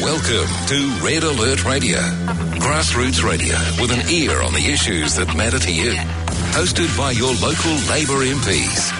Welcome to Red Alert Radio, grassroots radio with an ear on the issues that matter to you. Hosted by your local Labour MPs.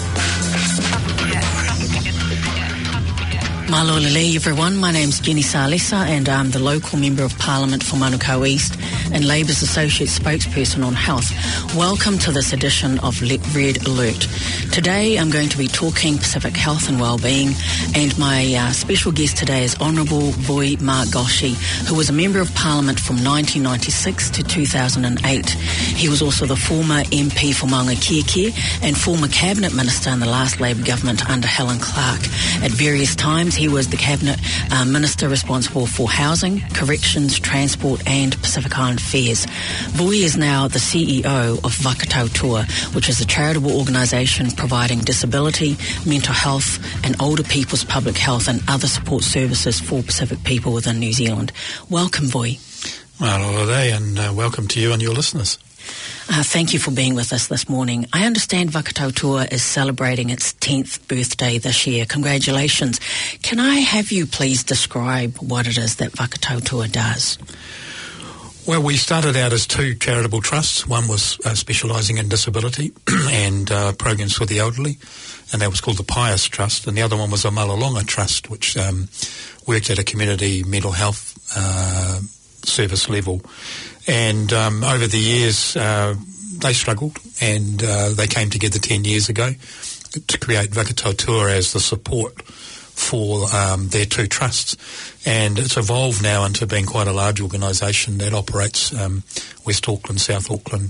Malolele everyone, my name's Jenny Salesa and I'm the local Member of Parliament for Manukau East and Labour's Associate Spokesperson on Health. Welcome to this edition of Red Alert. Today I'm going to be talking Pacific Health and Wellbeing, and my special guest today is Honourable Voi Margoshi, who was a Member of Parliament from 1996 to 2008. He was also the former MP for Maungakiekie and former Cabinet Minister in the last Labour government under Helen Clark. At various times he was the Cabinet Minister responsible for housing, corrections, transport and Pacific Island affairs. Voi is now the CEO of Vakatautua, which is a charitable organisation providing disability, mental health and older people's public health and other support services for Pacific people within New Zealand. Welcome, Voi. Well, and welcome to you and your listeners. Thank you for being with us this morning. I understand Vakatautua is celebrating its 10th birthday this year. Congratulations. Can I have you please describe what it is that Vakatautua does? Well, we started out as two charitable trusts. One was specialising in disability and programs for the elderly, and that was called the Pious Trust. And the other one was a Malalonga Trust, which worked at a community mental health service level. And over the years, they struggled, and they came together 10 years ago to create Vakatautua as the support for their two trusts. And it's evolved now into being quite a large organisation that operates West Auckland, South Auckland,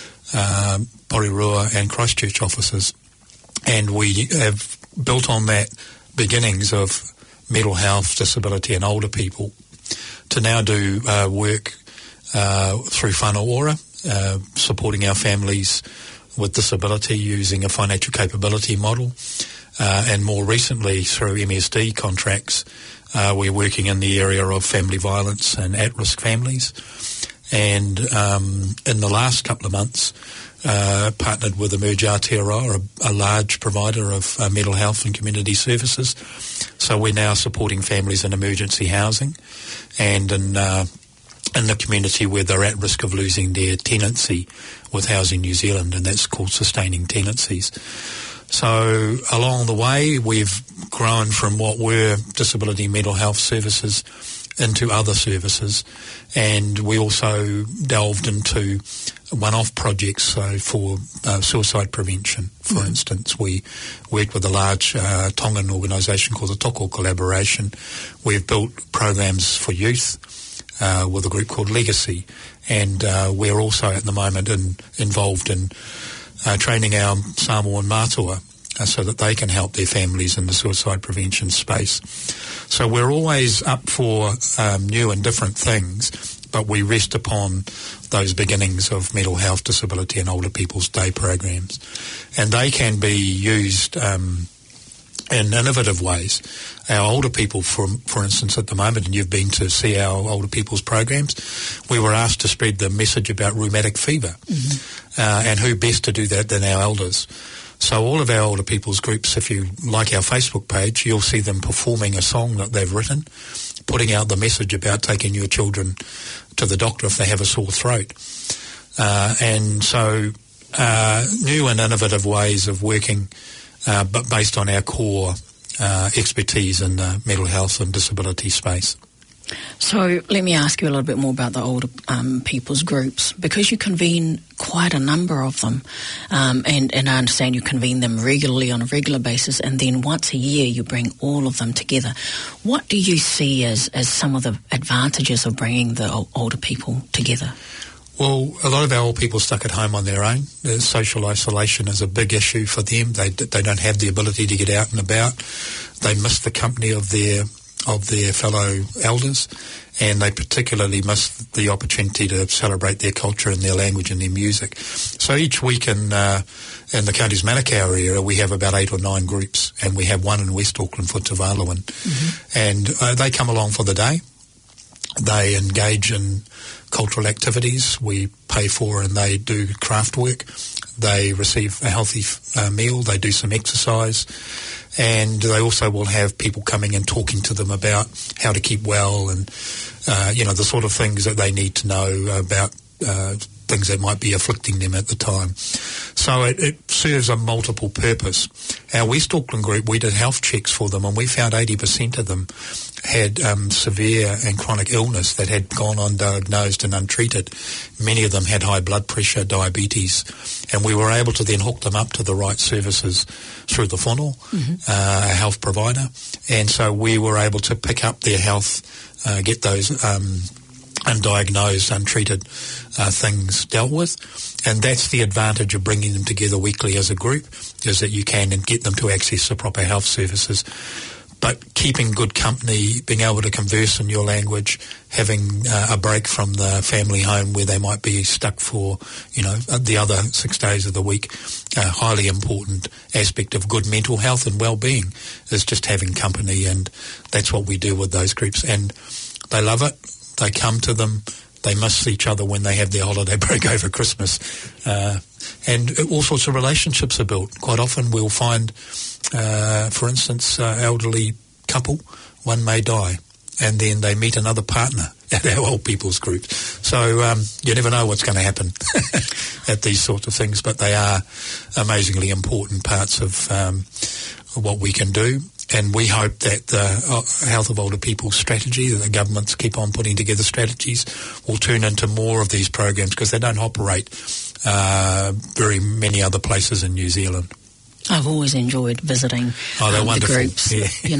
Porirua and Christchurch offices. And we have built on that beginnings of mental health, disability and older people to now do work through Whānau Ora, supporting our families with disability using a financial capability model, and more recently through MSD contracts, we're working in the area of family violence and at-risk families. And in the last couple of months, partnered with Emerge Aotearoa, a large provider of mental health and community services. So we're now supporting families in emergency housing and in the community where they're at risk of losing their tenancy with Housing New Zealand, and that's called sustaining tenancies. So along the way, we've grown from what were disability mental health services into other services, and we also delved into one-off projects. So for suicide prevention, for instance, we worked with a large Tongan organisation called the Toko Collaboration. We've built programs for youth with a group called Legacy, and we're also at the moment involved in training our Samoan mātua so that they can help their families in the suicide prevention space. So we're always up for new and different things, but we rest upon those beginnings of mental health, disability and older people's day programs. And they can be used in innovative ways. Our older people, for instance, at the moment, and you've been to see our older people's programs, we were asked to spread the message about rheumatic fever. And who best to do that than our elders? So all of our older people's groups, if you like our Facebook page, you'll see them performing a song that they've written, putting out the message about taking your children to the doctor if they have a sore throat. And so new and innovative ways of working, but based on our core expertise in the mental health and disability space. So let me ask you a little bit more about the older people's groups, because you convene quite a number of them, and I understand you convene them regularly on a regular basis, and then once a year you bring all of them together. What do you see as some of the advantages of bringing the older people together? Well, a lot of our old people stuck at home on their own. Social isolation is a big issue for them. They don't have the ability to get out and about. They miss the company of their fellow elders, and they particularly miss the opportunity to celebrate their culture and their language and their music. So each week in the Counties Manukau area, we have about 8 or 9 groups, and we have one in West Auckland for Te Wālawan. And they come along for the day. They engage in cultural activities we pay for, and they do craft work. They receive a healthy meal, they do some exercise, and they also will have people coming and talking to them about how to keep well and, the sort of things that they need to know about things that might be afflicting them at the time. So it serves a multiple purpose. Our West Auckland group, we did health checks for them, and we found 80% of them had severe and chronic illness that had gone undiagnosed and untreated. Many of them had high blood pressure, diabetes, and we were able to then hook them up to the right services through the whānau, a health provider. And so we were able to pick up their health, get those undiagnosed, untreated things dealt with. And that's the advantage of bringing them together weekly as a group, is that you can get them to access the proper health services. But keeping good company, being able to converse in your language, having a break from the family home where they might be stuck for, the other 6 days of the week, a highly important aspect of good mental health and well-being is just having company, and that's what we do with those groups. And they love it. They come to them. They miss each other when they have their holiday break over Christmas. And all sorts of relationships are built. Quite often we'll find, for instance, elderly couple, one may die, and then they meet another partner at our old people's group. So you never know what's going to happen at these sorts of things, but they are amazingly important parts of what we can do. And we hope that the Health of Older People strategy, that the governments keep on putting together strategies, will turn into more of these programs, because they don't operate very many other places in New Zealand. I've always enjoyed visiting the groups.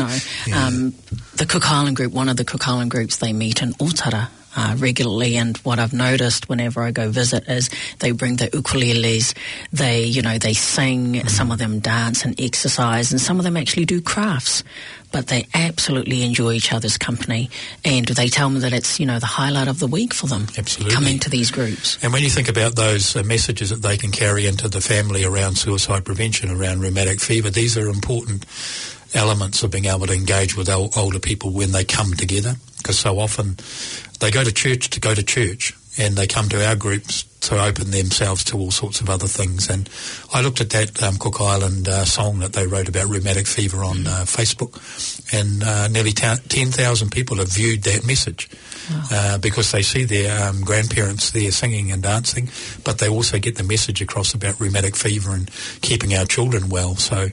Yeah. The Cook Island group, one of the Cook Island groups, they meet in Otara regularly, and what I've noticed whenever I go visit is they bring the ukuleles, they sing, some of them dance and exercise, and some of them actually do crafts, but they absolutely enjoy each other's company, and they tell me that it's, the highlight of the week for them. Absolutely. Coming to these groups. And when you think about those messages that they can carry into the family around suicide prevention, around rheumatic fever, these are important elements of being able to engage with older people when they come together, because so often they go to church, and they come to our groups to open themselves to all sorts of other things. And I looked at that Cook Island song that they wrote about rheumatic fever on Facebook, and nearly 10,000 people have viewed that message. Wow. Because they see their grandparents there singing and dancing, but they also get the message across about rheumatic fever and keeping our children well. So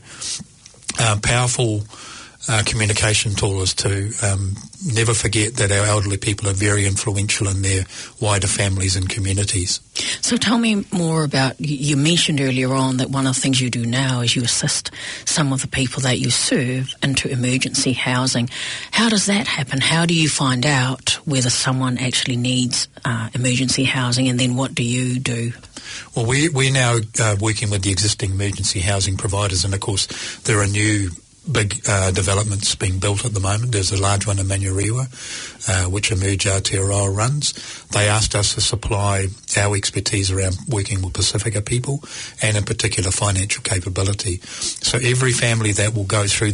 powerful communication tool is to never forget that our elderly people are very influential in their wider families and communities. So tell me more about, you mentioned earlier on that one of the things you do now is you assist some of the people that you serve into emergency housing. How does that happen? How do you find out whether someone actually needs emergency housing, and then what do you do? Well, we're now working with the existing emergency housing providers, and of course there are new big developments being built at the moment. There's a large one in Manurewa, which Emerge Aotearoa runs. They asked us to supply our expertise around working with Pacifica people, and in particular financial capability. So every family that will go through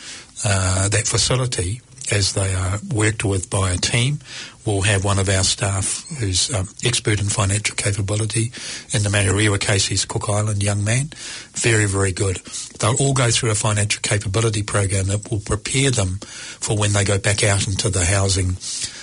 that facility, as they are worked with by a team, will have one of our staff who's expert in financial capability. In the Manurewa case, he's a Cook Island young man. Very, very good. They'll all go through a financial capability program that will prepare them for when they go back out into the housing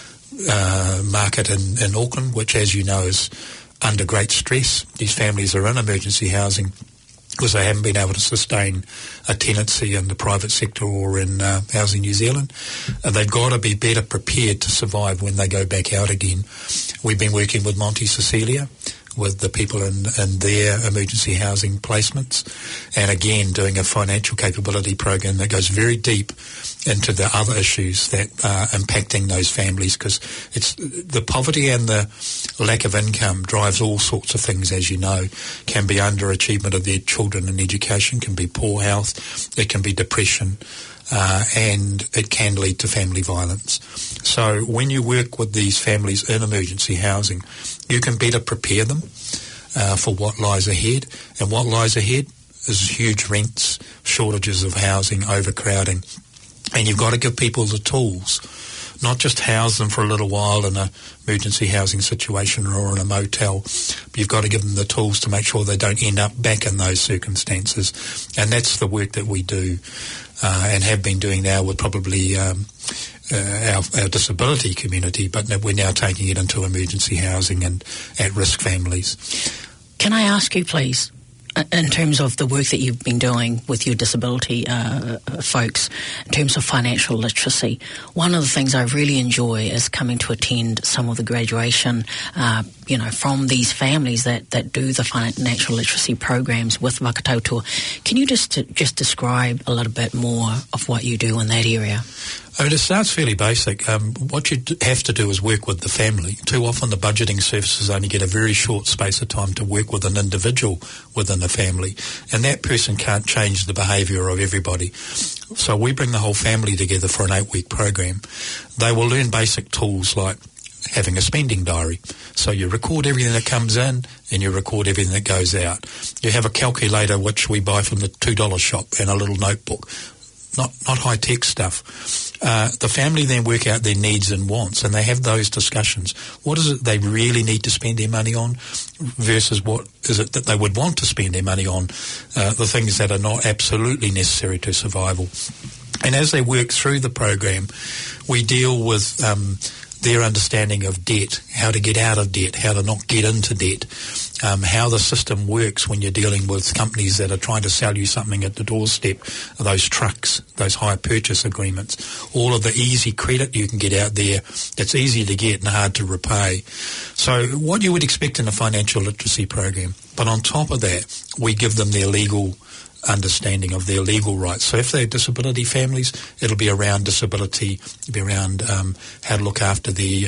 market in Auckland, which, as you know, is under great stress. These families are in emergency housing because they haven't been able to sustain a tenancy in the private sector or in Housing New Zealand. They've got to be better prepared to survive when they go back out again. We've been working with Monte Cecilia, with the people in their emergency housing placements, and again doing a financial capability program that goes very deep into the other issues that are impacting those families, because it's the poverty and the lack of income drives all sorts of things, as you know. Can be underachievement of their children in education, can be poor health, it can be depression, and it can lead to family violence. So when you work with these families in emergency housing, you can better prepare them for what lies ahead. And what lies ahead is huge rents, shortages of housing, overcrowding. And you've got to give people the tools not just house them for a little while in a emergency housing situation or in a motel, but you've got to give them the tools to make sure they don't end up back in those circumstances. And that's the work that we do and have been doing now with probably our disability community, but we're now taking it into emergency housing and at-risk families. Can I ask you, please, in terms of the work that you've been doing with your disability folks, in terms of financial literacy, one of the things I really enjoy is coming to attend some of the graduation, from these families that do the financial literacy programs with Wakatautua. Can you just describe a little bit more of what you do in that area? I mean, it starts fairly basic. What you have to do is work with the family. Too often the budgeting services only get a very short space of time to work with an individual within a family, and that person can't change the behaviour of everybody. So we bring the whole family together for an 8-week program. They will learn basic tools like having a spending diary. So you record everything that comes in and you record everything that goes out. You have a calculator which we buy from the $2 shop and a little notebook. Not high-tech stuff. The family then work out their needs and wants, and they have those discussions. What is it they really need to spend their money on versus what is it that they would want to spend their money on, the things that are not absolutely necessary to survival. And as they work through the program, we deal with their understanding of debt, how to get out of debt, how to not get into debt, how the system works when you're dealing with companies that are trying to sell you something at the doorstep, those trucks, those hire purchase agreements, all of the easy credit you can get out there that's easy to get and hard to repay. So what you would expect in a financial literacy program. But on top of that, we give them their legal understanding of their legal rights. So if they're disability families, it'll be around disability, it'll be around how to look after their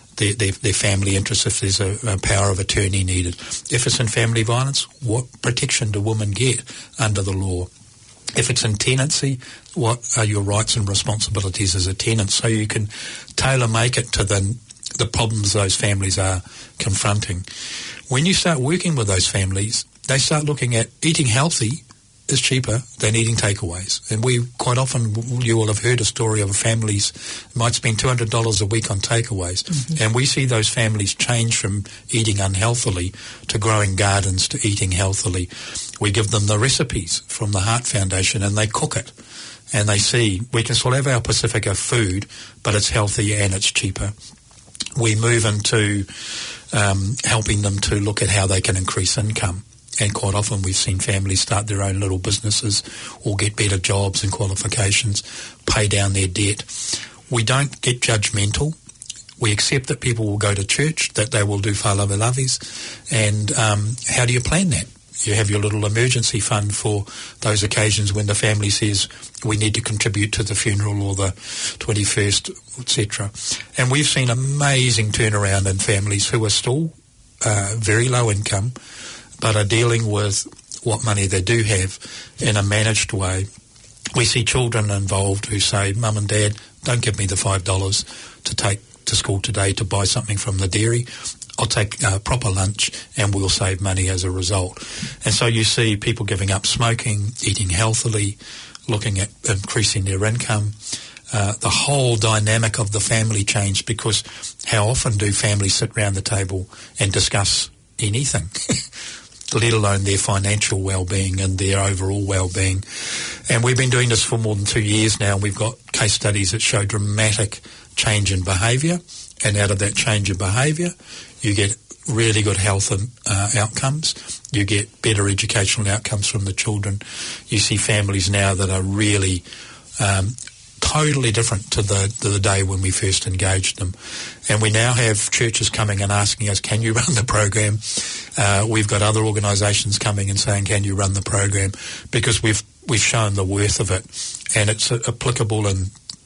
family interests if there's a power of attorney needed. If it's in family violence, what protection do women get under the law? If it's in tenancy, what are your rights and responsibilities as a tenant? So you can tailor-make it to the problems those families are confronting. When you start working with those families, they start looking at eating healthy is cheaper than eating takeaways. And we quite often, you will have heard a story of families might spend $200 a week on takeaways. Mm-hmm. And we see those families change from eating unhealthily to growing gardens to eating healthily. We give them the recipes from the Heart Foundation and they cook it. And they see, we can still have our Pacifica food, but it's healthy and it's cheaper. We move into helping them to look at how they can increase income. And quite often we've seen families start their own little businesses or get better jobs and qualifications, pay down their debt. We don't get judgmental. We accept that people will go to church, that they will do whalawelavis. And how do you plan that? You have your little emergency fund for those occasions when the family says we need to contribute to the funeral or the 21st, etc. And we've seen amazing turnaround in families who are still very low income, but are dealing with what money they do have in a managed way. We see children involved who say, Mum and Dad, don't give me the $5 to take to school today to buy something from the dairy. I'll take a proper lunch and we'll save money as a result. And so you see people giving up smoking, eating healthily, looking at increasing their income. The whole dynamic of the family changed, because how often do families sit around the table and discuss anything? Let alone their financial well-being and their overall well-being. And we've been doing this for more than 2 years now. We've got case studies that show dramatic change in behaviour, and out of that change in behaviour, you get really good health outcomes. You get better educational outcomes from the children. You see families now that are really totally different to the day when we first engaged them. And we now have churches coming and asking us, can you run the program? We've got other organisations coming and saying, can you run the program? Because we've shown the worth of it. And it's applicable in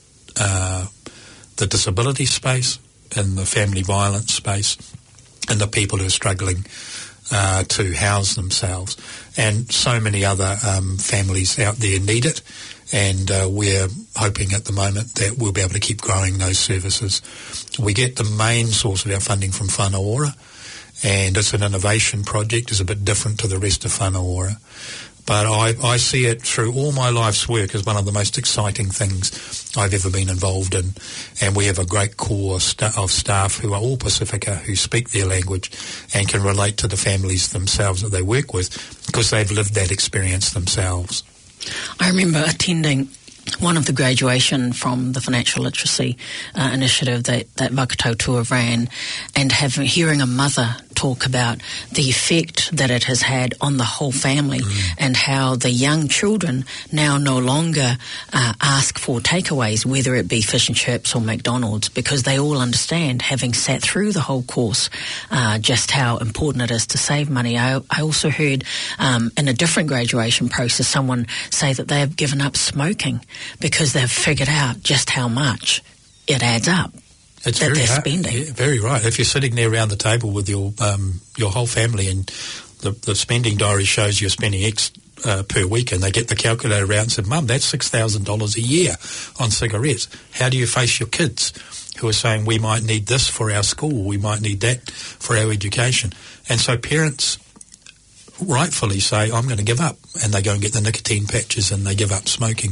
the disability space, in the family violence space, and the people who are struggling to house themselves. And so many other families out there need it. And we're hoping at the moment that we'll be able to keep growing those services. We get the main source of our funding from Whanaora, and it's an innovation project. It's a bit different to the rest of Whanaora. But I see it through all my life's work as one of the most exciting things I've ever been involved in. And we have a great core of staff who are all Pacifica, who speak their language and can relate to the families themselves that they work with because they've lived that experience themselves. I remember attending one of the graduation from the financial literacy initiative that Vakatautua ran, and hearing a mother talk about the effect that it has had on the whole family, and how the young children now no longer ask for takeaways, whether it be fish and chips or McDonald's, because they all understand, having sat through the whole course, just how important it is to save money. I also heard in a different graduation process someone say that they have given up smoking because they've figured out just how much it adds up. It's that very they're hard. spending. Yeah, very right. If you're sitting there around the table with your whole family and the spending diary shows you're spending X per week, and they get the calculator out and say, Mum, that's $6,000 a year on cigarettes. How do you face your kids who are saying we might need this for our school, we might need that for our education? And so parents rightfully say, I'm going to give up, and they go and get the nicotine patches and they give up smoking.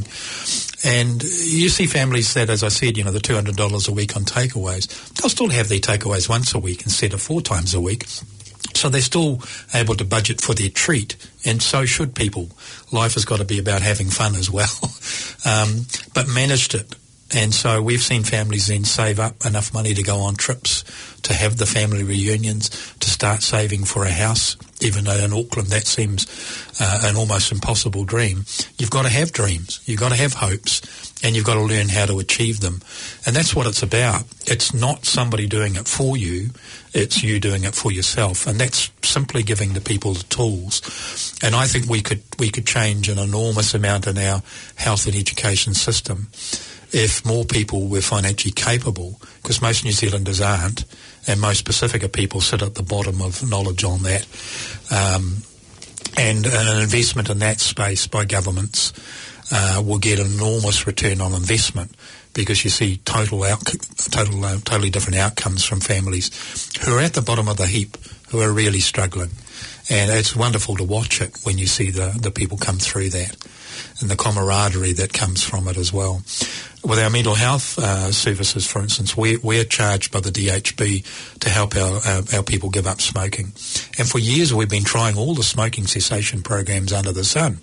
And you see families that, as I said, the $200 a week on takeaways, they'll still have their takeaways once a week instead of 4 times a week. So they're still able to budget for their treat, and so should people. Life has got to be about having fun as well, but managed it. And so we've seen families then save up enough money to go on trips, to have the family reunions, to start saving for a house, even though in Auckland that seems an almost impossible dream. You've got to have dreams, you've got to have hopes, and you've got to learn how to achieve them. And that's what it's about. It's not somebody doing it for you, it's you doing it for yourself. And that's simply giving the people the tools. And I think we could change an enormous amount in our health and education system if more people were financially capable, because most New Zealanders aren't, and most Pacifica people sit at the bottom of knowledge on that. And an investment in that space by governments will get an enormous return on investment, because you see totally different outcomes from families who are at the bottom of the heap, who are really struggling. And it's wonderful to watch it when you see the people come through that, and the camaraderie that comes from it as well. With our mental health services, for instance, we're charged by the DHB to help our people give up smoking. And for years we've been trying all the smoking cessation programs under the sun.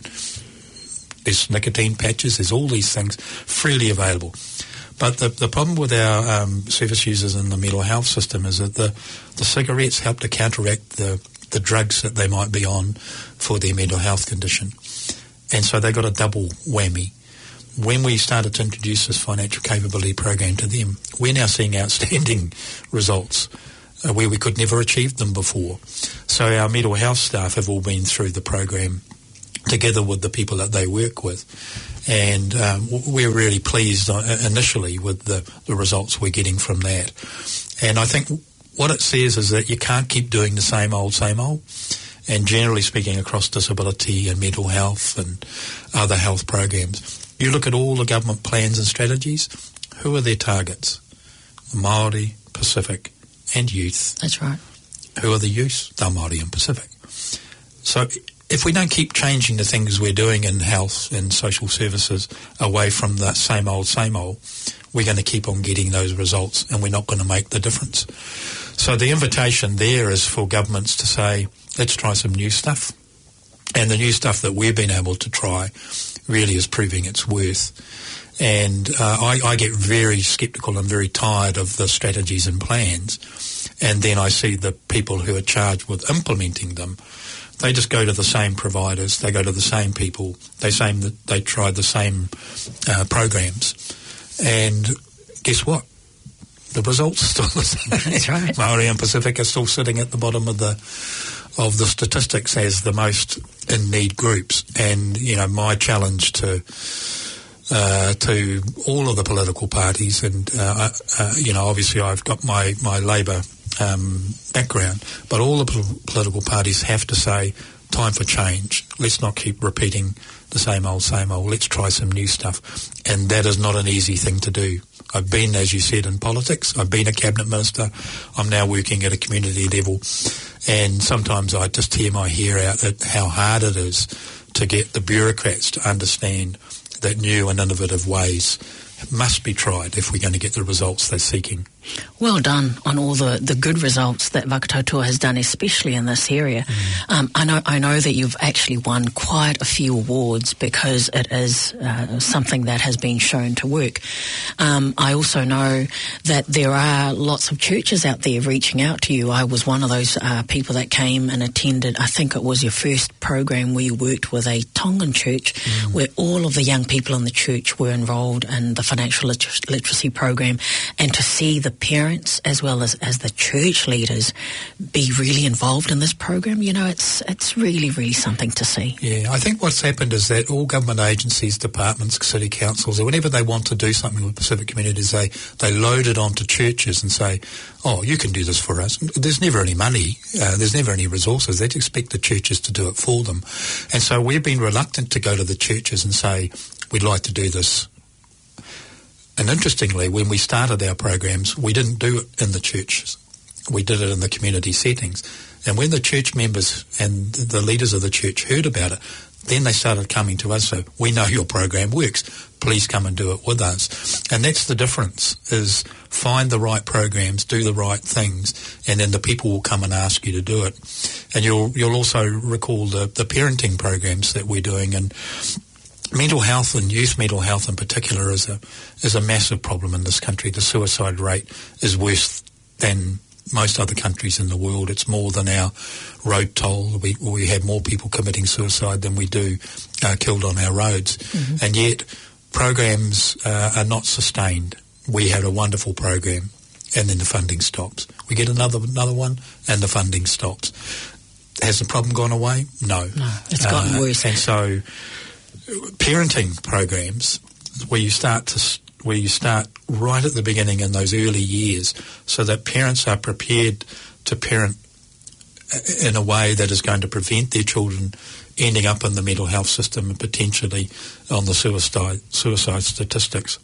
There's nicotine patches, there's all these things freely available. But the problem with our service users in the mental health system is that the cigarettes help to counteract the drugs that they might be on for their mental health condition. And so they got a double whammy. When we started to introduce this financial capability program to them, we're now seeing outstanding results where we could never achieve them before. So our mental health staff have all been through the program together with the people that they work with. And we're really pleased initially with the results we're getting from that. And I think what it says is that you can't keep doing the same old. And generally speaking, across disability and mental health and other health programs, you look at all the government plans and strategies, who are their targets? Māori, Pacific and youth. That's right. Who are the youth? They're Māori and Pacific. So if we don't keep changing the things we're doing in health and social services away from the same old, we're going to keep on getting those results, and we're not going to make the difference. So the invitation there is for governments to say, let's try some new stuff. And the new stuff that we've been able to try really is proving its worth. And I get very sceptical and very tired of the strategies and plans. And then I see the people who are charged with implementing them. They just go to the same providers, they go to the same people, they say that they tried the same programs. And guess what? The results are still the same. That's right. Māori and Pacific are still sitting at the bottom of the statistics as the most in need groups. And my challenge to all of the political parties, and obviously I've got my Labour background, but all the political parties have to say, time for change. Let's not keep repeating the same old. Let's try some new stuff. And that is not an easy thing to do. I've been, as you said, in politics. I've been a cabinet minister. I'm now working at a community level. And sometimes I just tear my hair out at how hard it is to get the bureaucrats to understand that new and innovative ways must be tried if we're going to get the results they're seeking. Well done on all the good results that Vakatautua has done, especially in this area. I know that you've actually won quite a few awards because it is something that has been shown to work. I also know that there are lots of churches out there reaching out to you. I was one of those people that came and attended, I think it was your first program where you worked with a Tongan church where all of the young people in the church were enrolled in the financial literacy program, and to see the parents as well as the church leaders be really involved in this program, it's really, really something to see. Yeah, I think what's happened is that all government agencies, departments, city councils, or whenever they want to do something with Pacific communities, they load it onto churches and say, oh, you can do this for us. There's never any money, there's never any resources. They expect the churches to do it for them. And so we've been reluctant to go to the churches and say, we'd like to do this. And interestingly, when we started our programs, we didn't do it in the churches. We did it in the community settings. And when the church members and the leaders of the church heard about it, then they started coming to us. So we know your program works. Please come and do it with us. And that's the difference, is find the right programs, do the right things, and then the people will come and ask you to do it. And you'll also recall the parenting programs that we're doing. And mental health, and youth mental health in particular, is a massive problem in this country. The suicide rate is worse than most other countries in the world. It's more than our road toll. We have more people committing suicide than we do killed on our roads. And yet programs are not sustained. We had a wonderful program and then the funding stops. We get another one and the funding stops. Has the problem gone away? No. No, it's gotten worse. And so parenting programs where you start right at the beginning in those early years, so that parents are prepared to parent in a way that is going to prevent their children ending up in the mental health system and potentially on the suicide statistics.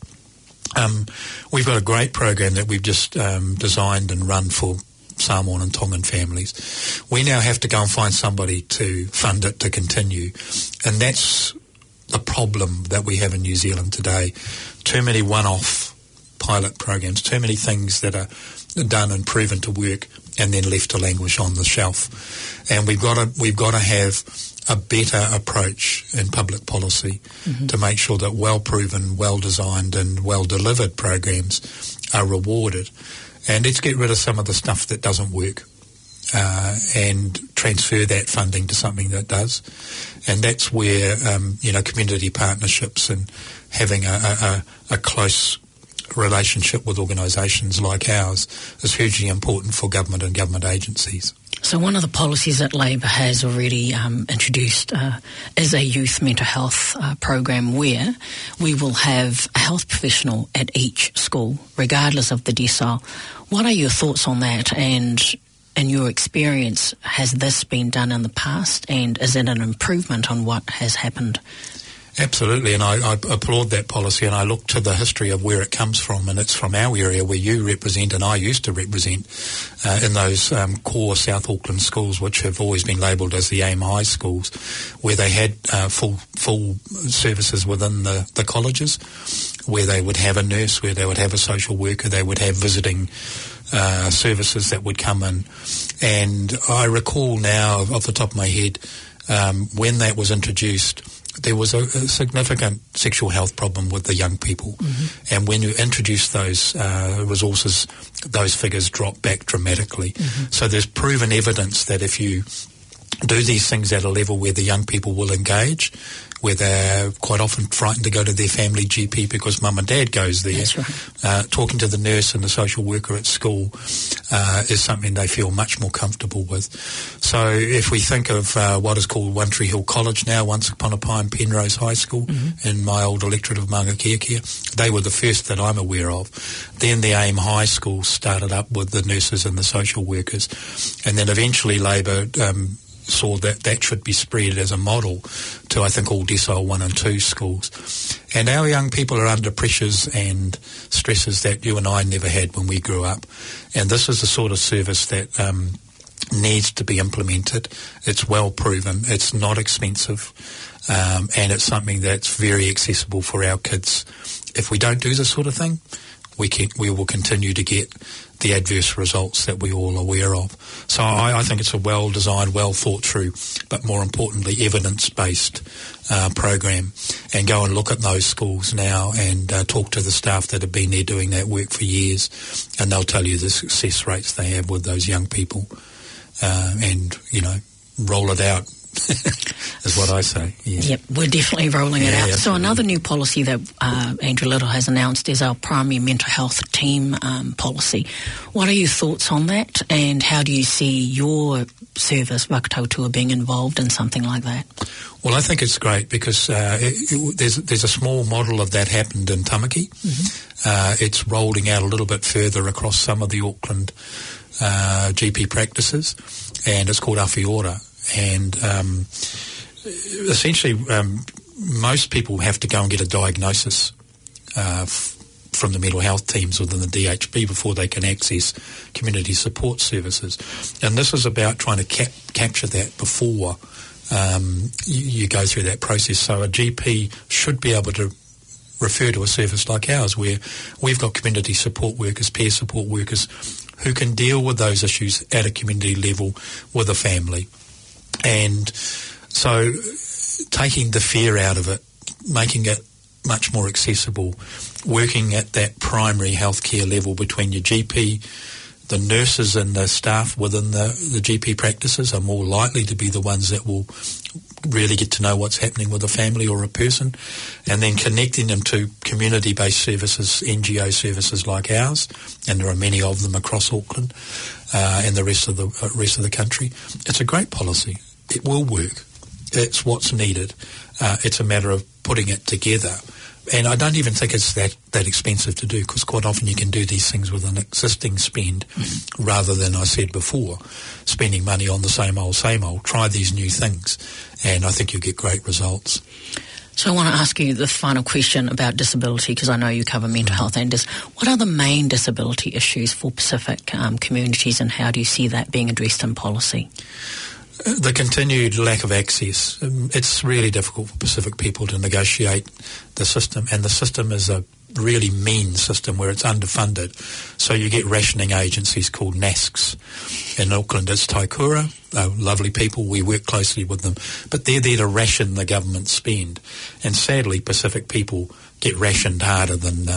We've got a great program that we've just designed and run for Samoan and Tongan families. We now have to go and find somebody to fund it to continue, and that's the problem that we have in New Zealand today. Too many one-off pilot programs, too many things that are done and proven to work and then left to languish on the shelf. And we've got to have a better approach in public policy to make sure that well-proven, well-designed and well-delivered programs are rewarded. And let's get rid of some of the stuff that doesn't work and transfer that funding to something that does. And that's where, community partnerships and having a close relationship with organisations like ours is hugely important for government and government agencies. So one of the policies that Labor has already introduced is a youth mental health program where we will have a health professional at each school, regardless of the decile. What are your thoughts on that? And in your experience, has this been done in the past, and is it an improvement on what has happened? Absolutely, and I applaud that policy, and I look to the history of where it comes from, and it's from our area where you represent and I used to represent in those core South Auckland schools, which have always been labelled as the AIM High schools, where they had full services within the colleges, where they would have a nurse, where they would have a social worker, they would have visiting services that would come in. And I recall now, off the top of my head, when that was introduced, there was a significant sexual health problem with the young people. And when you introduce those resources, those figures drop back dramatically. So there's proven evidence that if you do these things at a level where the young people will engage, where they're quite often frightened to go to their family GP because mum and dad goes there. That's right. Talking to the nurse and the social worker at school is something they feel much more comfortable with. So if we think of what is called One Tree Hill College now, once upon a time Penrose High School in my old electorate of Maungakiekia, they were the first that I'm aware of. Then the AIM High School started up with the nurses and the social workers, and then eventually Labor saw that should be spread as a model to, I think, all decile 1 and 2 schools. And our young people are under pressures and stresses that you and I never had when we grew up. And this is the sort of service that needs to be implemented. It's well proven. It's not expensive. And it's something that's very accessible for our kids. If we don't do this sort of thing, we will continue to get the adverse results that we're all aware of. So I think it's a well-designed, well-thought-through, but more importantly, evidence-based program. And go and look at those schools now and talk to the staff that have been there doing that work for years, and they'll tell you the success rates they have with those young people. And, roll it out. Is what I say. Yeah. Yep, we're definitely rolling it out. Absolutely. So another new policy that Andrew Little has announced is our primary mental health team policy. What are your thoughts on that, and how do you see your service, Wakatautua, being involved in something like that? Well, I think it's great because there's a small model of that happened in Tamaki. Mm-hmm. It's rolling out a little bit further across some of the Auckland GP practices, and it's called Awhi Ora. And essentially, most people have to go and get a diagnosis from the mental health teams within the DHB before they can access community support services. And this is about trying to capture that before you go through that process. So a GP should be able to refer to a service like ours, where we've got community support workers, peer support workers, who can deal with those issues at a community level with a family. And so taking the fear out of it, making it much more accessible, working at that primary healthcare level between your GP, the nurses and the staff within the GP practices are more likely to be the ones that will really get to know what's happening with a family or a person, and then connecting them to community-based services, NGO services like ours, and there are many of them across Auckland and the rest of the country. It's a great policy. It will work. It's what's needed. It's a matter of putting it together. And I don't even think it's that expensive to do, because quite often you can do these things with an existing spend rather than, I said before, spending money on the same old. Try these new things, and I think you'll get great results. So I want to ask you the final question about disability, because I know you cover mental health, and what are the main disability issues for Pacific communities, and how do you see that being addressed in policy? The continued lack of access. It's really difficult for Pacific people to negotiate the system, and the system is a really mean system where it's underfunded. So you get rationing agencies called NASCs. In Auckland, it's Taikura. Lovely people, we work closely with them, but they're there to ration the government spend. And sadly, Pacific people get rationed harder than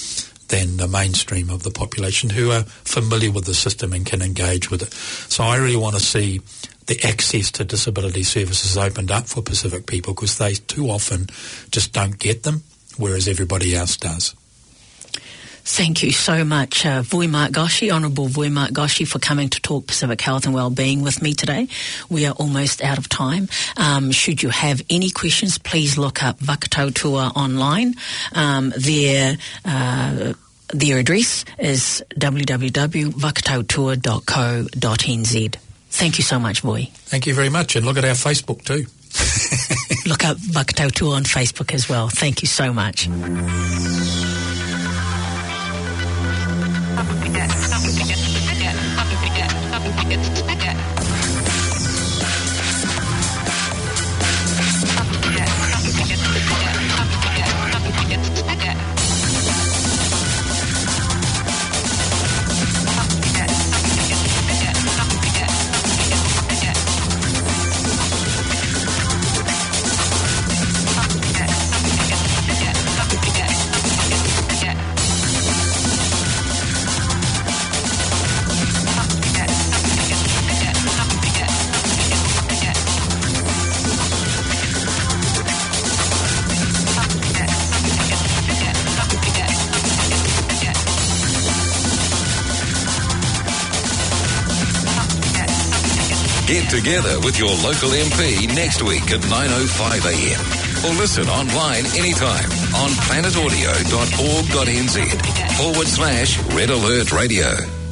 the mainstream of the population, who are familiar with the system and can engage with it. So I really want to see the access to disability services opened up for Pacific people, because they too often just don't get them, whereas everybody else does. Thank you so much, Vui Mark Goshi, Honourable Vui Mark Goshi, for coming to talk Pacific Health and Wellbeing with me today. We are almost out of time. Should you have any questions, please look up Wakatautua online. Their address is www.wakatautua.co.nz. Thank you so much, Vui. Thank you very much, and look at our Facebook too. Look up Wakatautua on Facebook as well. Thank you so much. Get together with your local MP next week at 9:05 a.m. or listen online anytime on planetaudio.org.nz/Red Alert Radio.